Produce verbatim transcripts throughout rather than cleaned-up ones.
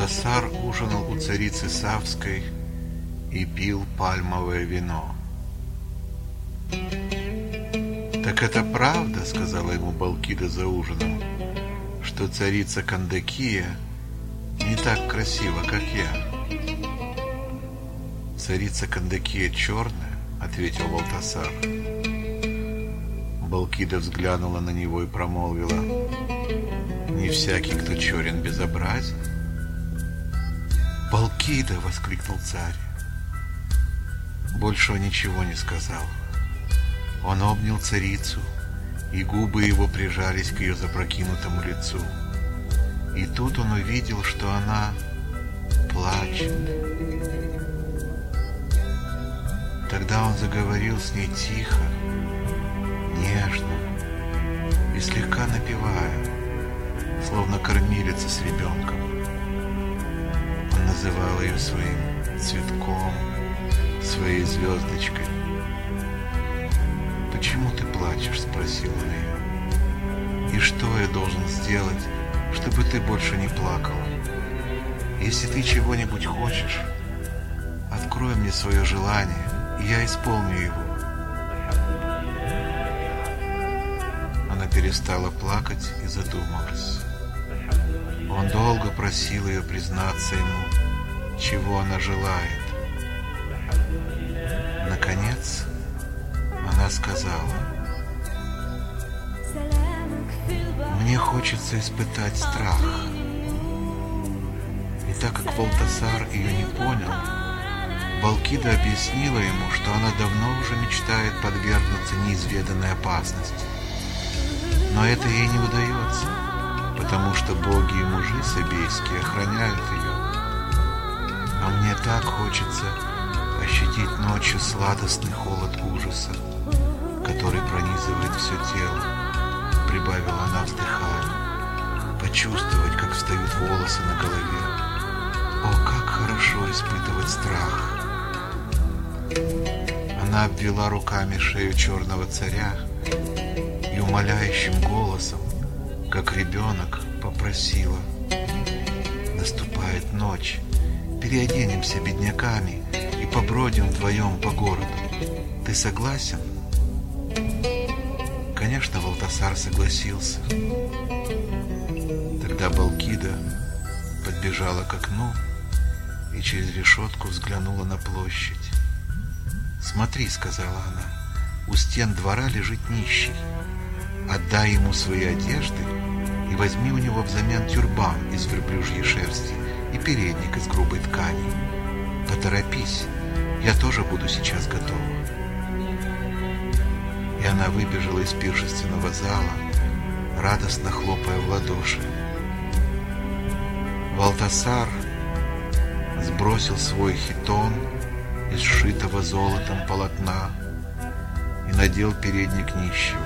Валтасар ужинал у царицы Савской и пил пальмовое вино. «Так это правда, — сказала ему Балкида за ужином, — что царица Кандакия не так красива, как я?» «Царица Кандакия черная, — ответил Валтасар. Балкида взглянула на него и промолвила: «Не всякий, кто черен, безобразен». «Балкида! — воскликнул царь. Больше он ничего не сказал. Он обнял царицу, и губы его прижались к ее запрокинутому лицу. И тут он увидел, что она плачет. Тогда он заговорил с ней тихо, нежно и слегка напевая, словно кормилица с ребенком. Он называл ее своим цветком, своей звездочкой. «Почему ты плачешь?» — спросил он ее. «И что я должен сделать, чтобы ты больше не плакала? Если ты чего-нибудь хочешь, открой мне свое желание, и я исполню его». Она перестала плакать и задумалась. Он долго просил ее признаться ему, чего она желает. Наконец, она сказала: «Мне хочется испытать страх». И так как Валтасар ее не понял, Балкида объяснила ему, что она давно уже мечтает подвергнуться неизведанной опасности. Но это ей не удается, потому что боги и мужи сабейские охраняют ее. А мне так хочется ощутить ночью сладостный холод ужаса, который пронизывает все тело, — прибавила она, вздыхая, — почувствовать, как встают волосы на голове. О, как хорошо испытывать страх! Она обвела руками шею черного царя и умоляющим голосом, как ребенок, попросила: «Наступает ночь, переоденемся бедняками и побродим вдвоем по городу. Ты согласен?» Конечно, Валтасар согласился. Тогда Балкида подбежала к окну и через решетку взглянула на площадь. «Смотри, — сказала она, — у стен двора лежит нищий. Отдай ему свои одежды и возьми у него взамен тюрбан из верблюжьей шерсти и передник из грубой ткани. Поторопись, я тоже буду сейчас готова». И она выбежала из пиршественного зала, радостно хлопая в ладоши. Валтасар сбросил свой хитон из сшитого золотом полотна и надел передник нищего.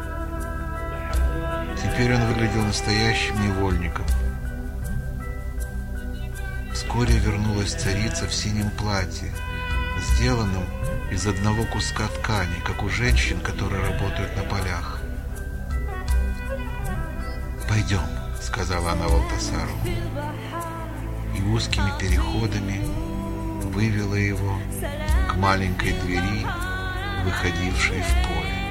Теперь он выглядел настоящим невольником. Вскоре вернулась царица в синем платье, сделанном из одного куска ткани, как у женщин, которые работают на полях. «Пойдем, — сказала она Валтасару, и узкими переходами вывела его к маленькой двери, выходившей в поле.